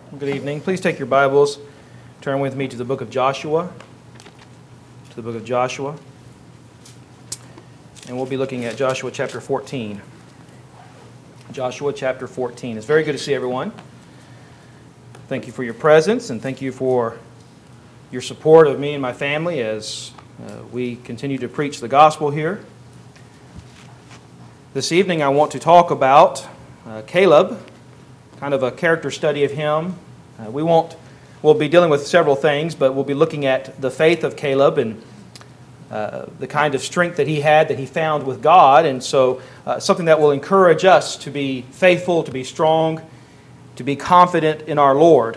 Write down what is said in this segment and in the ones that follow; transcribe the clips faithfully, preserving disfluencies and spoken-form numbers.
Good evening. Please take your Bibles, turn with me to the book of Joshua, to the book of Joshua, and we'll be looking at Joshua chapter fourteen. Joshua chapter fourteen. It's very good to see everyone. Thank you for your presence, and thank you for your support of me and my family as uh, we continue to preach the gospel here. This evening I want to talk about uh, Caleb, kind of a character study of him. Uh, we won't, we'll be dealing with several things, but we'll be looking at the faith of Caleb and uh, the kind of strength that he had, that he found with God. And so uh, something that will encourage us to be faithful, to be strong, to be confident in our Lord.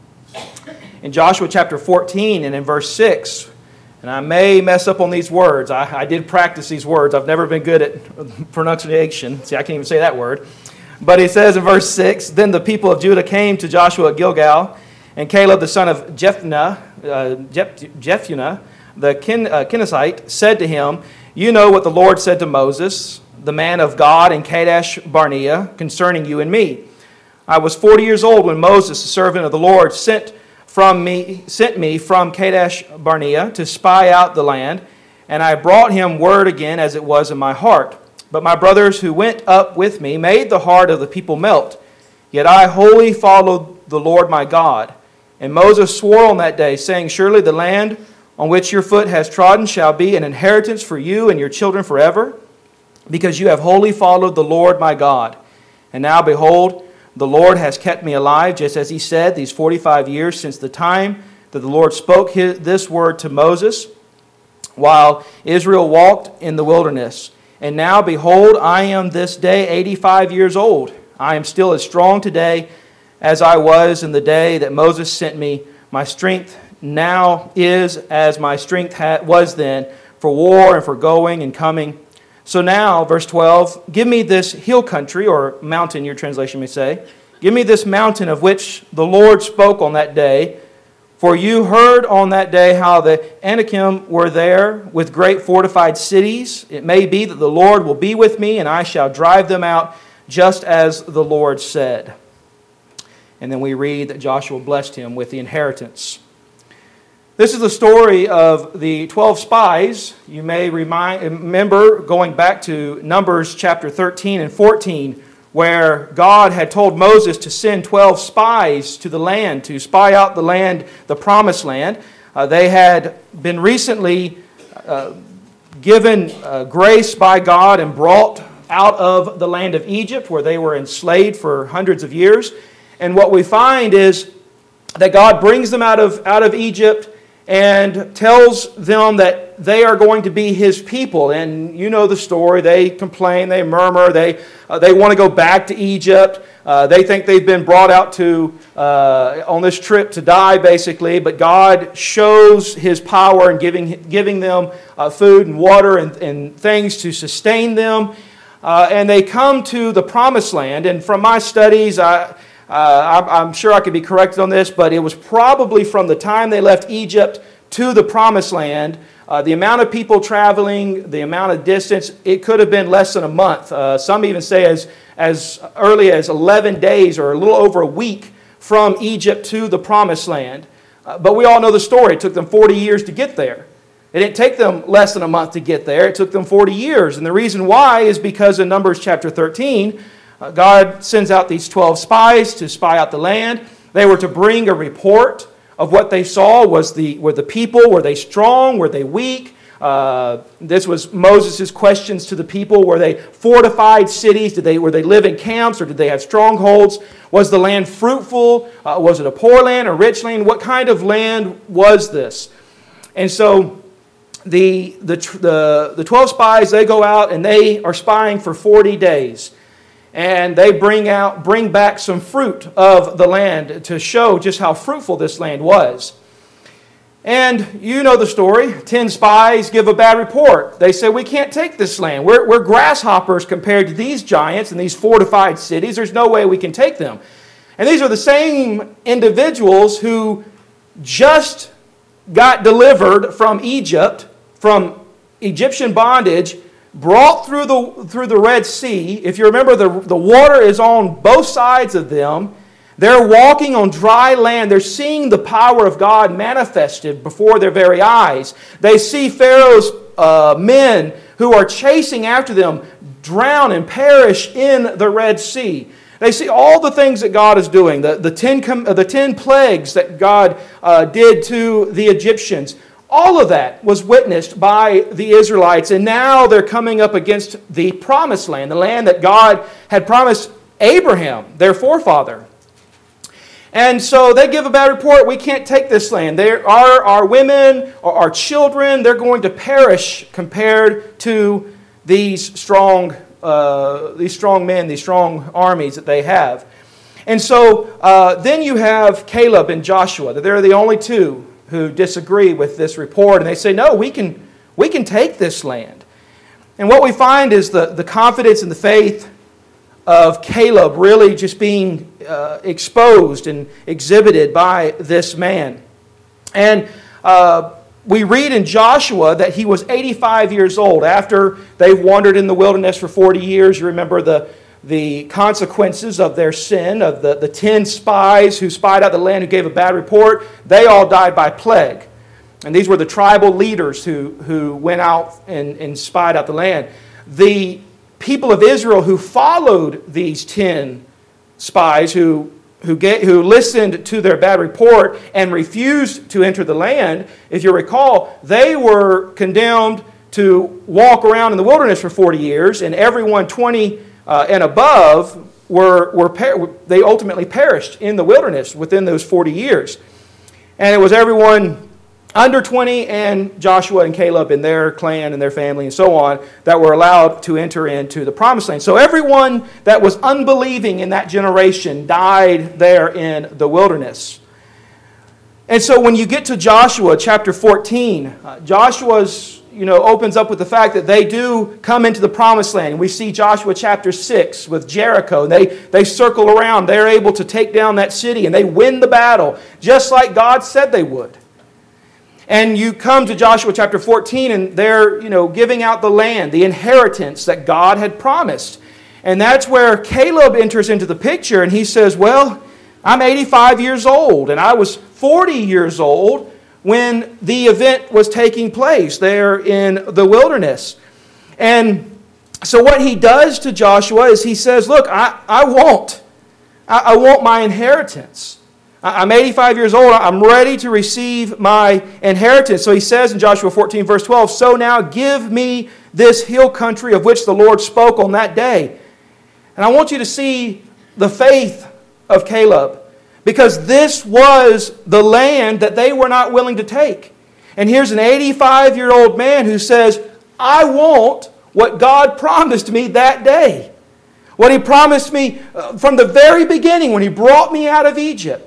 In Joshua chapter fourteen and in verse six, and I may mess up on these words. I, I did practice these words. I've never been good at pronunciation. See, I can't even say that word. But he says in verse six, "Then the people of Judah came to Joshua at Gilgal, and Caleb the son of Jephunneh, uh, Jephunneh the Ken, uh, Kenizzite, said to him, 'You know what the Lord said to Moses, the man of God in Kadesh Barnea, concerning you and me. I was forty years old when Moses, the servant of the Lord, sent from me sent me from Kadesh Barnea to spy out the land, and I brought him word again as it was in my heart. But my brothers who went up with me made the heart of the people melt. Yet I wholly followed the Lord my God. And Moses swore on that day, saying, Surely the land on which your foot has trodden shall be an inheritance for you and your children forever, because you have wholly followed the Lord my God. And now, behold, the Lord has kept me alive, just as he said, these forty-five years since the time that the Lord spoke his, this word to Moses, while Israel walked in the wilderness. And now, behold, I am this day eighty-five years old. I am still as strong today as I was in the day that Moses sent me. My strength now is as my strength was then, for war and for going and coming. So now, verse twelve, give me this hill country, or mountain, your translation may say. Give me this mountain of which the Lord spoke on that day. For you heard on that day how the Anakim were there with great fortified cities. It may be that the Lord will be with me, and I shall drive them out, just as the Lord said. And then we read that Joshua blessed him with the inheritance. This is the story of the twelve spies. You may remind, remember going back to Numbers chapter thirteen and fourteen, where God had told Moses to send twelve spies to the land, to spy out the land, the promised land. Uh, they had been recently uh, given uh, grace by God and brought out of the land of Egypt, where they were enslaved for hundreds of years. And what we find is that God brings them out of, out of Egypt and tells them that they are going to be His people. And you know the story. They complain, they murmur, they uh, they want to go back to Egypt. Uh, they think they've been brought out to uh, on this trip to die, basically. But God shows His power in giving giving them uh, food and water and, and things to sustain them. Uh, and they come to the Promised Land. And from my studies, I... Uh, I'm sure I could be corrected on this, but it was probably from the time they left Egypt to the Promised Land, uh, the amount of people traveling, the amount of distance, it could have been less than a month. Uh, some even say as, as early as eleven days or a little over a week from Egypt to the Promised Land. Uh, but we all know the story. It took them forty years to get there. It didn't take them less than a month to get there. It took them forty years. And the reason why is because in Numbers chapter thirteen, God sends out these twelve spies to spy out the land. They were to bring a report of what they saw. Was the, were the people, were they strong? Were they weak? Uh, this was Moses' questions to the people. Were they fortified cities? Did they, were they live in camps, or did they have strongholds? Was the land fruitful? Uh, was it a poor land, a rich land? What kind of land was this? And so the, the, the, the twelve spies, they go out and they are spying for forty days. And they bring out, bring back some fruit of the land to show just how fruitful this land was. And you know the story. Ten spies give a bad report. They say, we can't take this land. We're, we're grasshoppers compared to these giants and these fortified cities. There's no way we can take them. And these are the same individuals who just got delivered from Egypt, from Egyptian bondage, brought through the through the Red Sea. If you remember, the, the water is on both sides of them. They're walking on dry land. They're seeing the power of God manifested before their very eyes. They see Pharaoh's uh, men who are chasing after them drown and perish in the Red Sea. They see all the things that God is doing, the, the, ten, the ten plagues that God uh, did to the Egyptians. All of that was witnessed by the Israelites, and now they're coming up against the promised land, the land that God had promised Abraham, their forefather. And so they give a bad report. We can't take this land. There are our women or our children. They're going to perish compared to these strong, uh, these strong men, these strong armies that they have. And so uh, then you have Caleb and Joshua. They're the only two who disagree with this report. And they say, no, we can, we can take this land. And what we find is the, the confidence and the faith of Caleb really just being uh, exposed and exhibited by this man. And uh, we read in Joshua that he was eighty-five years old. After they've wandered in the wilderness for forty years, you remember the, the consequences of their sin, of the, the ten spies who spied out the land, who gave a bad report. They all died by plague. And these were the tribal leaders who, who went out and, and spied out the land. The people of Israel who followed these ten spies who, who, get, who listened to their bad report and refused to enter the land, if you recall, they were condemned to walk around in the wilderness for forty years, and everyone twenty uh, and above were, were they ultimately perished in the wilderness within those forty years. And it was everyone under twenty and Joshua and Caleb and their clan and their family and so on that were allowed to enter into the promised land. So everyone that was unbelieving in that generation died there in the wilderness. And so when you get to Joshua chapter fourteen, uh, Joshua's, you know, opens up with the fact that they do come into the promised land. And we see Joshua chapter six with Jericho. They, they circle around. They're able to take down that city and they win the battle just like God said they would. And you come to Joshua chapter fourteen, and they're, you know, giving out the land, the inheritance that God had promised. And that's where Caleb enters into the picture, and he says, well, I'm eighty-five years old, and I was forty years old when the event was taking place there in the wilderness. And so what he does to Joshua is he says, look, I, I want, I, I want my inheritance. I'm eighty-five years old. I'm ready to receive my inheritance. So he says in Joshua fourteen, verse twelve, so now give me this hill country of which the Lord spoke on that day. And I want you to see the faith of Caleb, because this was the land that they were not willing to take. And here's an eighty-five-year-old man who says, I want what God promised me that day. What He promised me from the very beginning when He brought me out of Egypt.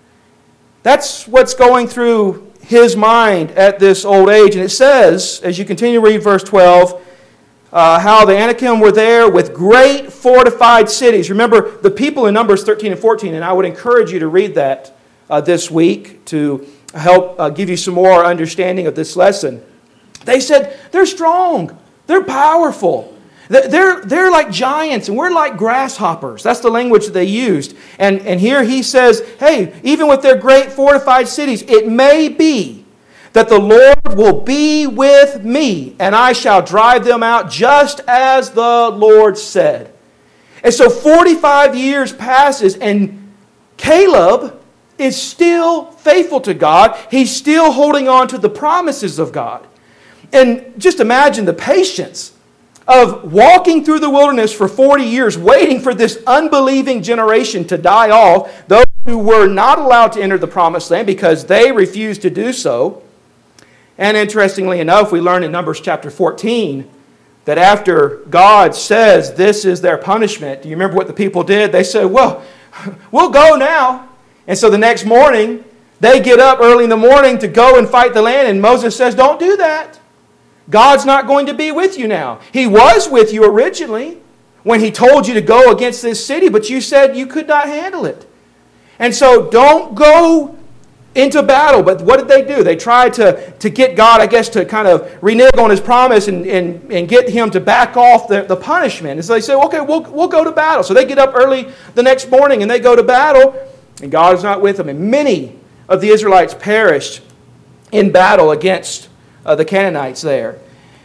That's what's going through his mind at this old age. And it says, as you continue to read verse twelve, uh, how the Anakim were there with great fortified cities. Remember, the people in Numbers thirteen and fourteen, and I would encourage you to read that uh, this week to help uh, give you some more understanding of this lesson. They said, they're strong, they're powerful. They're, they're like giants, and we're like grasshoppers. That's the language that they used. And, and here he says, hey, even with their great fortified cities, it may be that the Lord will be with me, and I shall drive them out just as the Lord said. And so forty-five years passes, and Caleb is still faithful to God. He's still holding on to the promises of God. And just imagine the patience of walking through the wilderness for forty years, waiting for this unbelieving generation to die off, those who were not allowed to enter the promised land because they refused to do so. And interestingly enough, we learn in Numbers chapter fourteen that after God says this is their punishment, do you remember what the people did? They said, well, we'll go now. And so the next morning, they get up early in the morning to go and fight the land, and Moses says, don't do that. God's not going to be with you now. He was with you originally when He told you to go against this city, but you said you could not handle it. And so don't go into battle. But what did they do? They tried to, to get God, I guess, to kind of renege on His promise and, and, and get Him to back off the, the punishment. And so they say, okay, we'll, we'll go to battle. So they get up early the next morning and they go to battle, and God is not with them. And many of the Israelites perished in battle against uh, the Canaanites there.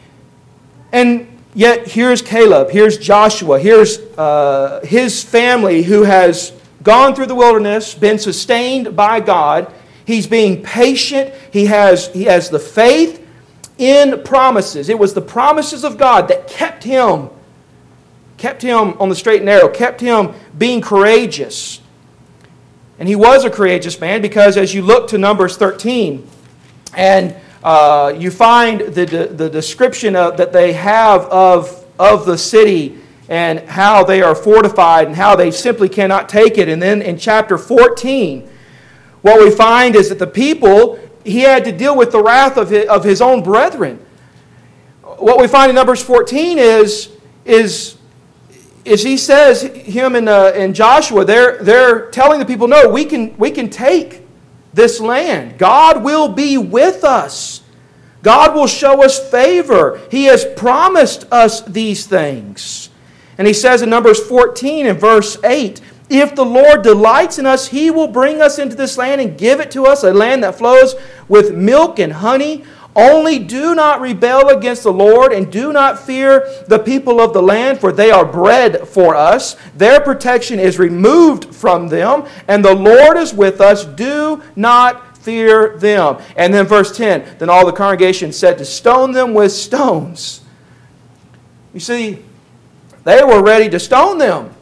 And yet here's Caleb, here's Joshua, here's uh, his family who has gone through the wilderness, been sustained by God. He's being patient. He has, he has the faith in promises. It was the promises of God that kept him, kept him on the straight and narrow, kept him being courageous. And he was a courageous man because as you look to Numbers thirteen, and uh, you find the, the, the description of, that they have of, of the city and how they are fortified and how they simply cannot take it. And then in chapter fourteen, what we find is that the people, he had to deal with the wrath of his, of his own brethren. What we find in Numbers fourteen is, is, is he says, him and, uh, and Joshua, they're, they're telling the people, no, we can, we can take this land. God will be with us. God will show us favor. He has promised us these things. And he says in Numbers fourteen and verse eight, if the Lord delights in us, He will bring us into this land and give it to us, a land that flows with milk and honey. Only do not rebel against the Lord and do not fear the people of the land, for they are bread for us. Their protection is removed from them, and the Lord is with us. Do not fear them. And then verse ten, then all the congregation said to stone them with stones. You see, they were ready to stone them.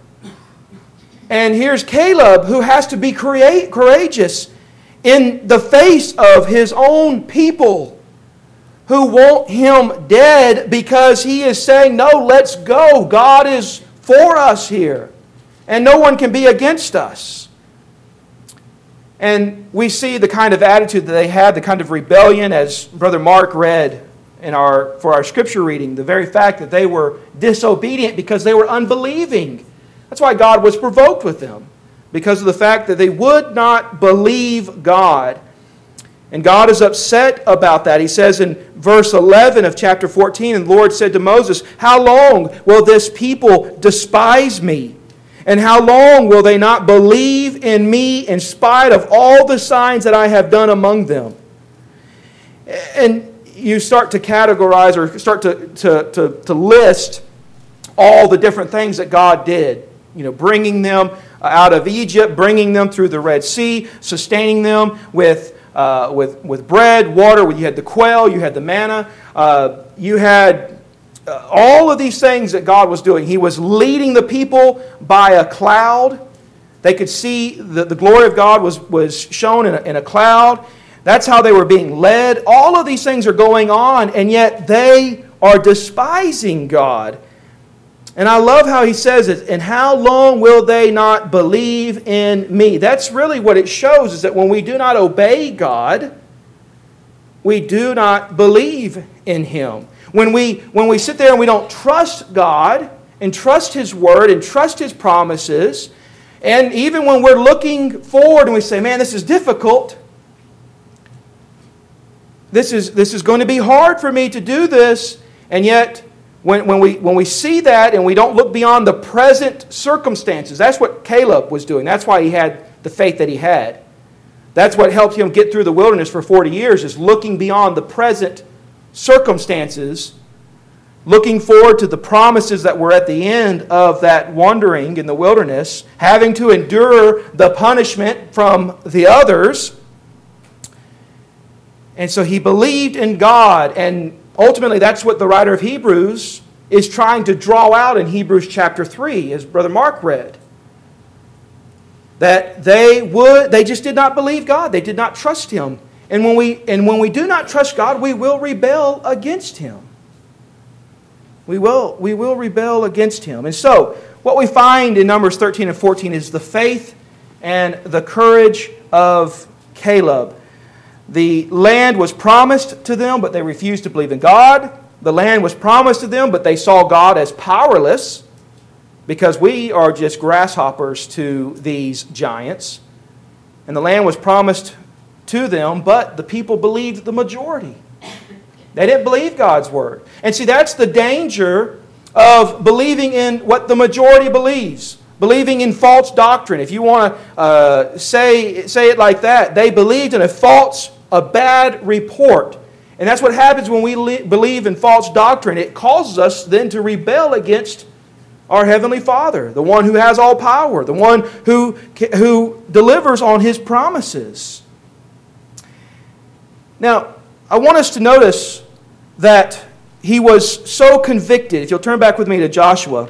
And here's Caleb, who has to be courageous in the face of his own people who want him dead because he is saying, no, let's go. God is for us here. And no one can be against us. And we see the kind of attitude that they had, the kind of rebellion, as Brother Mark read in our, for our scripture reading, the very fact that they were disobedient because they were unbelieving. That's why God was provoked with them, because of the fact that they would not believe God. And God is upset about that. He says in verse eleven of chapter fourteen, and the Lord said to Moses, how long will this people despise me? And how long will they not believe in me in spite of all the signs that I have done among them? And you start to categorize or start to, to, to, to list all the different things that God did. You know, bringing them out of Egypt, bringing them through the Red Sea, sustaining them with, uh, with, with bread, water. You had the quail, you had the manna, uh, you had uh, all of these things that God was doing. He was leading the people by a cloud. They could see the, the glory of God was, was shown in a, in a cloud. That's how they were being led. All of these things are going on, and yet they are despising God. And I love how he says it, and how long will they not believe in me? That's really what it shows, is that when we do not obey God, we do not believe in Him. When we, when we sit there and we don't trust God, and trust His Word, and trust His promises, and even when we're looking forward and we say, man, this is difficult, this is, this is going to be hard for me to do this, and yet When, when, we, when we see that and we don't look beyond the present circumstances, that's what Caleb was doing. That's why he had the faith that he had. That's what helped him get through the wilderness for forty years, is looking beyond the present circumstances, looking forward to the promises that were at the end of that wandering in the wilderness, having to endure the punishment from the others. And so he believed in God, and ultimately, that's what the writer of Hebrews is trying to draw out in Hebrews chapter three, as Brother Mark read. That they would, they just did not believe God. They did not trust Him. And when we, and when we do not trust God, we will rebel against Him. We will, we will rebel against Him. And so, what we find in Numbers thirteen and fourteen is the faith and the courage of Caleb. The land was promised to them, but they refused to believe in God. The land was promised to them, but they saw God as powerless, because we are just grasshoppers to these giants. And the land was promised to them, but the people believed the majority. They didn't believe God's word. And see, that's the danger of believing in what the majority believes. Believing in false doctrine. If you want to uh, say, say it like that, they believed in a false, a bad report. And that's what happens when we le- believe in false doctrine. It causes us then to rebel against our Heavenly Father, the one who has all power, the one who, who delivers on His promises. Now, I want us to notice that he was so convicted. If you'll turn back with me to Joshua.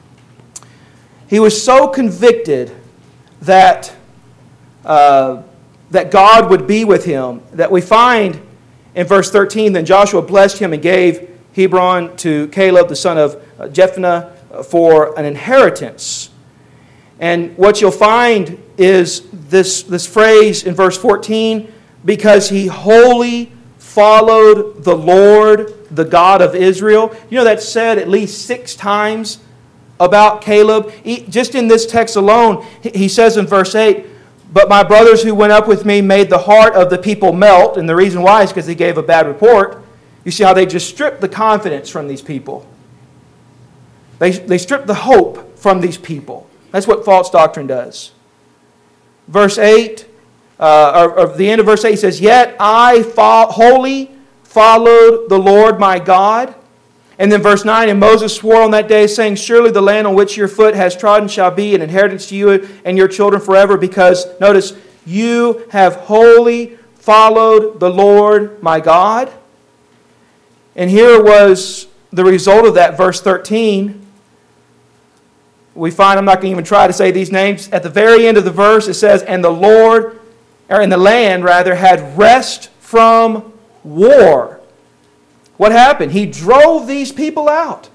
He was so convicted that, uh, that God would be with him that we find in verse thirteen, then Joshua blessed him and gave Hebron to Caleb, the son of Jephunneh, for an inheritance. And what you'll find is this, this phrase in verse fourteen, because he wholly followed the Lord, the God of Israel. You know, that's said at least six times about Caleb. He, just in this text alone, he says in verse eight, but my brothers who went up with me made the heart of the people melt. And the reason why is because they gave a bad report. You see how they just stripped the confidence from these people. They, they stripped the hope from these people. That's what false doctrine does. Verse eight, uh, or, or the end of verse eight, he says, yet I fo- wholly followed the Lord my God. And then verse nine, and Moses swore on that day, saying, surely the land on which your foot has trodden shall be an inheritance to you and your children forever, because, notice, you have wholly followed the Lord my God. And here was the result of that, verse thirteen. We find, I'm not going to even try to say these names, at the very end of the verse it says, and the Lord, or in the land rather, had rest from war. What happened? He drove these people out.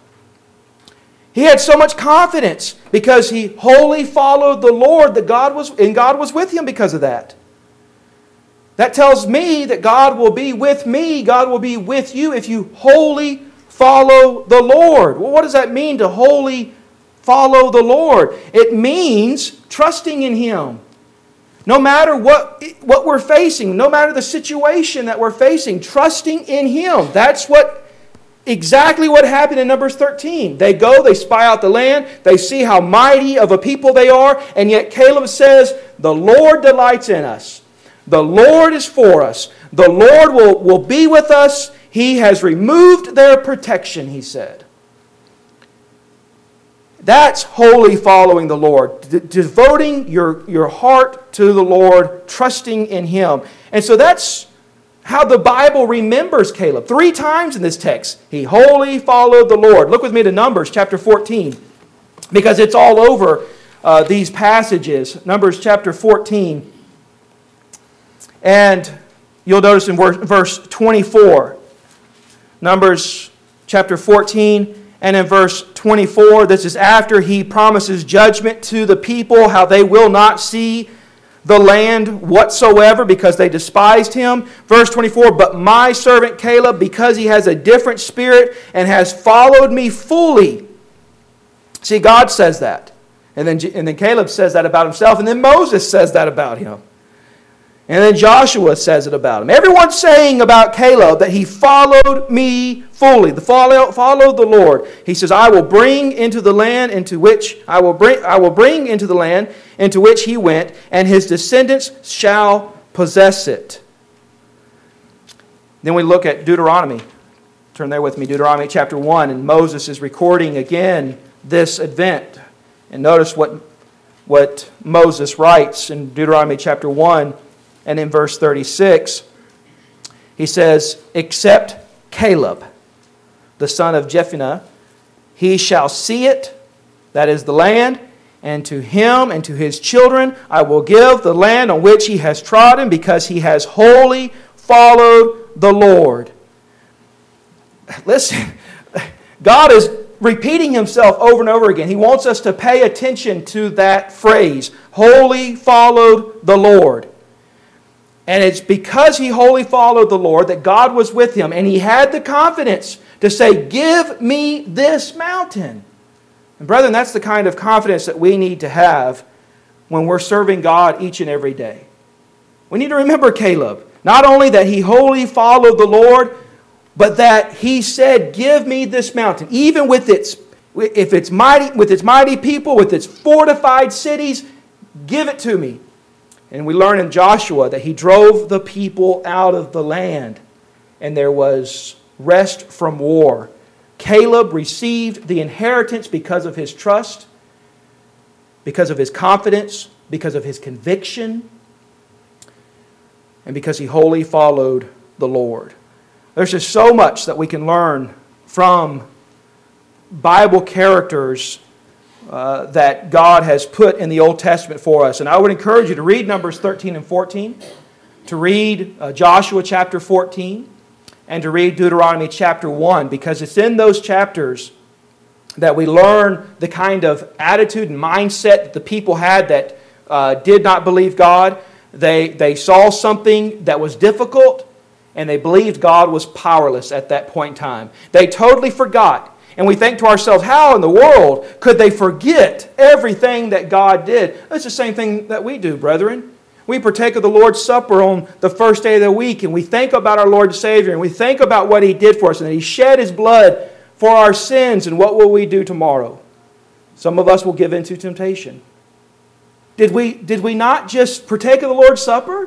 He had so much confidence because he wholly followed the Lord that God was, and God was with him because of that. That tells me that God will be with me, God will be with you if you wholly follow the Lord. Well, what does that mean to wholly follow the Lord? It means trusting in Him. No matter what, what we're facing, no matter the situation that we're facing, trusting in Him. That's what exactly what happened in Numbers thirteen. They go, they spy out the land, they see how mighty of a people they are, and yet Caleb says, the Lord delights in us. The Lord is for us. The Lord will, will be with us. He has removed their protection, he said. That's wholly following the Lord, de- devoting your, your heart to the Lord, trusting in Him. And so that's how the Bible remembers Caleb. Three times in this text, he wholly followed the Lord. Look with me to Numbers chapter fourteen, because it's all over uh, these passages. Numbers chapter fourteen. And you'll notice in verse twenty-four, Numbers chapter fourteen, and in verse twenty-four, this is after he promises judgment to the people, how they will not see the land whatsoever because they despised him. Verse twenty-four, but my servant Caleb, because he has a different spirit and has followed me fully. See, God says that. And then, and then Caleb says that about himself. And then Moses says that about him. And then Joshua says it about him. Everyone's saying about Caleb that he followed me fully. The follow, followed the Lord. He says, I will bring into the land into which I will bring I will bring into the land into which he went, and his descendants shall possess it. Then we look at Deuteronomy. Turn there with me, Deuteronomy chapter one, and Moses is recording again this event. And notice what, what Moses writes in Deuteronomy chapter one. And in verse thirty-six, he says, except Caleb, the son of Jephunneh, he shall see it, that is the land, and to him and to his children I will give the land on which he has trodden, because he has wholly followed the Lord. Listen, God is repeating himself over and over again. He wants us to pay attention to that phrase, wholly followed the Lord. And it's because he wholly followed the Lord that God was with him. And he had the confidence to say, give me this mountain. And brethren, that's the kind of confidence that we need to have when we're serving God each and every day. We need to remember Caleb. Not only that he wholly followed the Lord, but that he said, give me this mountain, even with its, if it's mighty, with its mighty people, with its fortified cities, give it to me. And we learn in Joshua that he drove the people out of the land, and there was rest from war. Caleb received the inheritance because of his trust, because of his confidence, because of his conviction, and because he wholly followed the Lord. There's just so much that we can learn from Bible characters uh, that God has put in the Old Testament for us. And I would encourage you to read Numbers thirteen and fourteen, to read uh, Joshua chapter fourteen, and to read Deuteronomy chapter one, because it's in those chapters that we learn the kind of attitude and mindset that the people had that uh, did not believe God. They, they saw something that was difficult, and they believed God was powerless at that point in time. They totally forgot. And we think to ourselves, how in the world could they forget everything that God did? That's the same thing that we do, brethren. We partake of the Lord's Supper on the first day of the week, and we think about our Lord and Savior, and we think about what He did for us, and that He shed His blood for our sins, and what will we do tomorrow? Some of us will give in to temptation. Did we, did we not just partake of the Lord's Supper?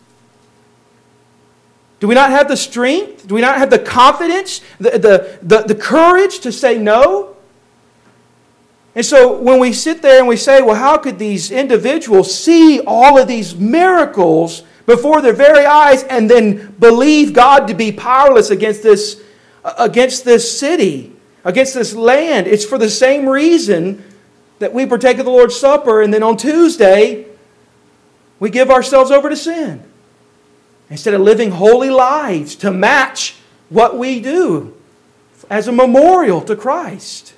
Do we not have the strength? Do we not have the confidence, the, the, the, the courage to say no? And so when we sit there and we say, well, how could these individuals see all of these miracles before their very eyes and then believe God to be powerless against this, against this city, against this land? It's for the same reason that we partake of the Lord's Supper, and then on Tuesday we give ourselves over to sin, instead of living holy lives to match what we do as a memorial to Christ.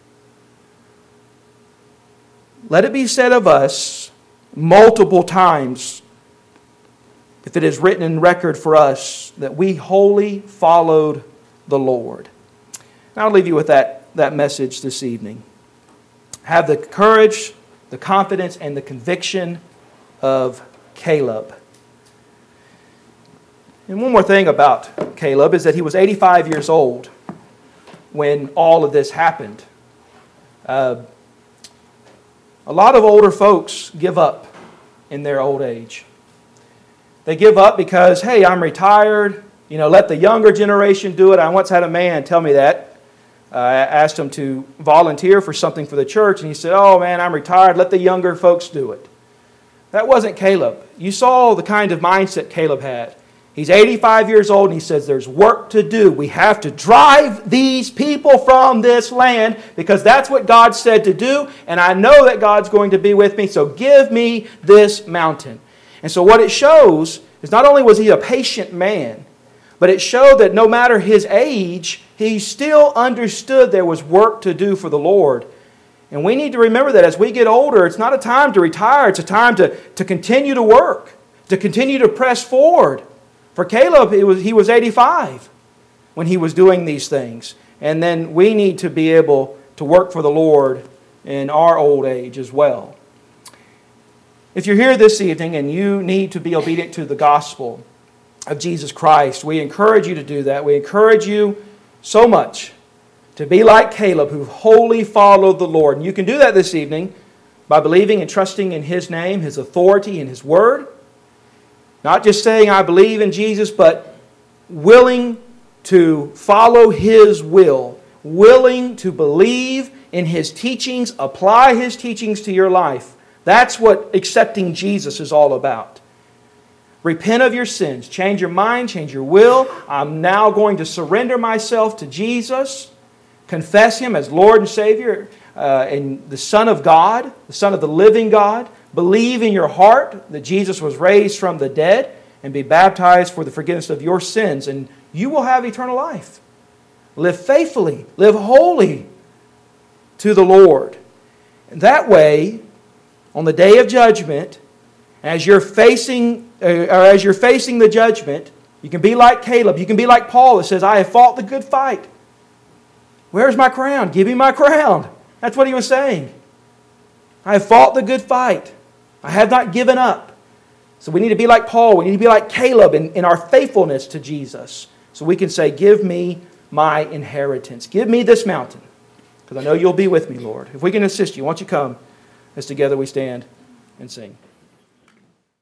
Let it be said of us multiple times, if it is written in record for us, that we wholly followed the Lord. And I'll leave you with that, that message this evening. Have the courage, the confidence, and the conviction of Caleb. And one more thing about Caleb is that he was eighty-five years old when all of this happened. Uh, a lot of older folks give up in their old age. They give up because, hey, I'm retired. You know, let the younger generation do it. I once had a man tell me that. Uh, I asked him to volunteer for something for the church, and he said, oh man, I'm retired. Let the younger folks do it. That wasn't Caleb. You saw the kind of mindset Caleb had. He's eighty-five years old, and he says, there's work to do. We have to drive these people from this land because that's what God said to do, and I know that God's going to be with me, so give me this mountain. And so what it shows is not only was he a patient man, but it showed that no matter his age, he still understood there was work to do for the Lord. And we need to remember that as we get older, it's not a time to retire. It's a time to, to continue to work, to continue to press forward. For Caleb, it was, he was eighty-five when he was doing these things. And then we need to be able to work for the Lord in our old age as well. If you're here this evening and you need to be obedient to the gospel of Jesus Christ, we encourage you to do that. We encourage you so much to be like Caleb, who wholly followed the Lord. And you can do that this evening by believing and trusting in His name, His authority, and His word. Not just saying, I believe in Jesus, but willing to follow His will, willing to believe in His teachings, apply His teachings to your life. That's what accepting Jesus is all about. Repent of your sins. Change your mind. Change your will. I'm now going to surrender myself to Jesus. Confess Him as Lord and Savior uh, and the Son of God, the Son of the living God. Believe in your heart that Jesus was raised from the dead and be baptized for the forgiveness of your sins, and you will have eternal life. Live faithfully. Live holy to the Lord. And that way, on the day of judgment, as you're facing or as you're facing the judgment, you can be like Caleb. You can be like Paul that says, I have fought the good fight. Where's my crown? Give me my crown. That's what he was saying. I have fought the good fight. I have not given up. So we need to be like Paul. We need to be like Caleb in, in our faithfulness to Jesus. So we can say, give me my inheritance. Give me this mountain, because I know you'll be with me, Lord. If we can assist you, why don't you come as together we stand and sing.